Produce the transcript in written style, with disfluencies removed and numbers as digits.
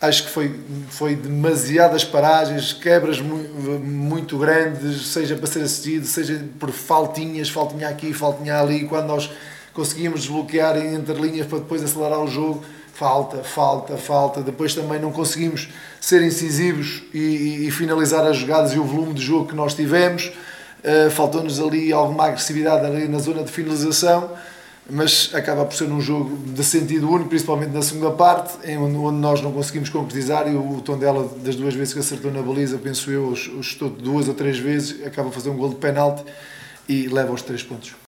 acho que foi demasiadas paragens, quebras muito grandes, seja para ser assistido, seja por faltinha aqui, faltinha ali, quando nós conseguíamos desbloquear entre linhas para depois acelerar o jogo, falta, depois também não conseguimos ser incisivos e finalizar as jogadas e o volume de jogo que nós tivemos, faltou-nos ali alguma agressividade ali na zona de finalização, mas acaba por ser um jogo de sentido único, principalmente na segunda parte, onde nós não conseguimos concretizar, e o Tondela, das 2 vezes que acertou na baliza, penso eu, chutou 2 ou 3 vezes, acaba a fazer um gol de penalti e leva os 3 pontos.